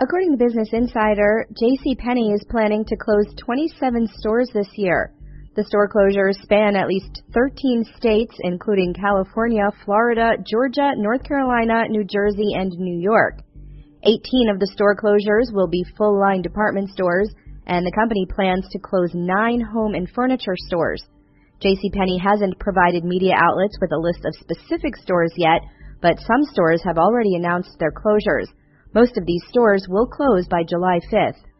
According to Business Insider, JCPenney is planning to close 27 stores this year. The store closures span at least 13 states, including California, Florida, Georgia, North Carolina, New Jersey, and New York. 18 of the store closures will be full-line department stores, and the company plans to close 9 home and furniture stores. JCPenney hasn't provided media outlets with a list of specific stores yet, but some stores have already announced their closures. Most of these stores will close by July 5th.